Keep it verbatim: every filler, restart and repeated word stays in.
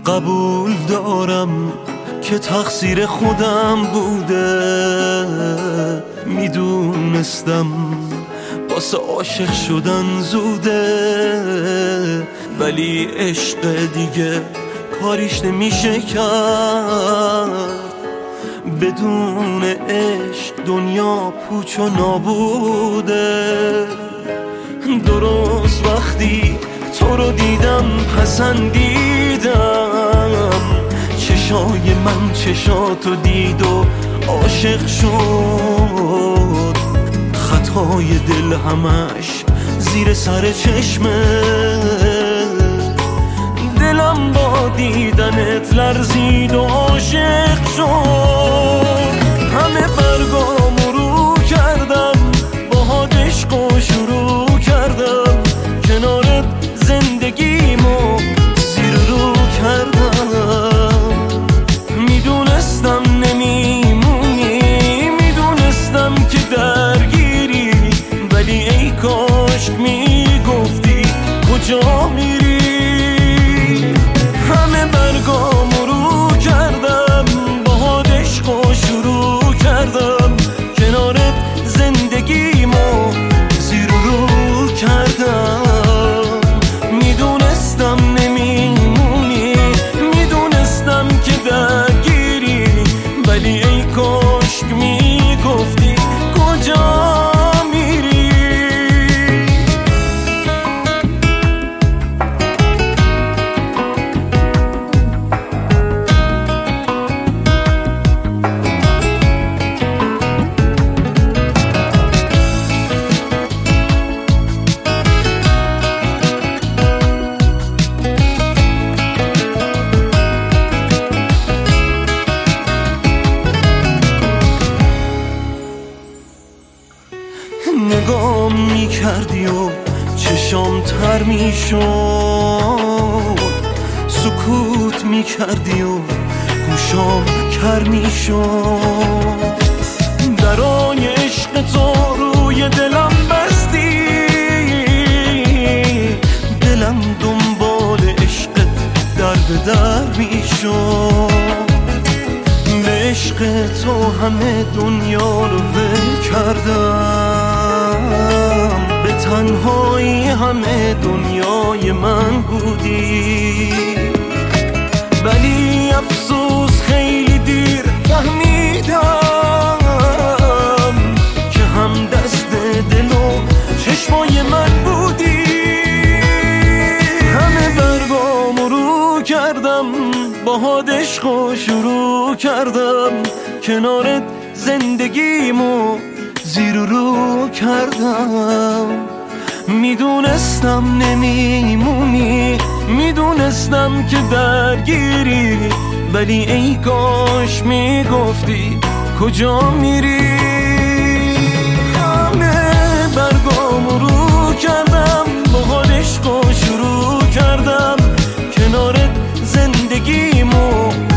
قبول دارم که تقصیر خودم بوده، میدونستم واسه عاشق شدن زوده، ولی عشق دیگه کاریش نمیشه کرد. بدون عشق دنیا پوچ و نابوده. درست وقتی تو رو دیدم پسندیدم، چشای من چشاتو دید و عاشق شد. خطای دل همش زیر سر چشمه، دلم با دیدنت لرزید و عاشق شد. همه برگامو رو کردم، باهات عشق و شروع کردم، کنارت زندگیمو زیر رو کردم. میدونستم نمیمونی، میدونستم که درگیری، ولی ای کاش میگفتی کجا میری. همه برگامو رو کردم، باهات عشق و شروع کردم، کنارت زندگیمو زیر رو کردم. میدونستم نمیمونی، میدونستم که درگیری، ولی ای کاش میگفتی کجا میری. نگام میکردی و چشام تر میشد، سکوت میکردی و گوشام کر میشد. درای عشق تو روی دلم بستی، دلم دنبال عشقت در به در میشد. به عشق تو همه دنیا رو ول کردم، به تنهایی همه دنیای من بودی. ولی افسوس خیلی دیر فهمیدم که هم دست دل و چشمای من بودی. همه برگامو رو کردم، باهات عشق و شروع کردم، کنارت زندگیمو زیر رو کردم. میدونستم نمیمونی، میدونستم که درگیری، ولی ای کاش میگفتی کجا میری. همه برگامو رو کردم، باهات عشق و شروع کردم، کنارت زندگیمو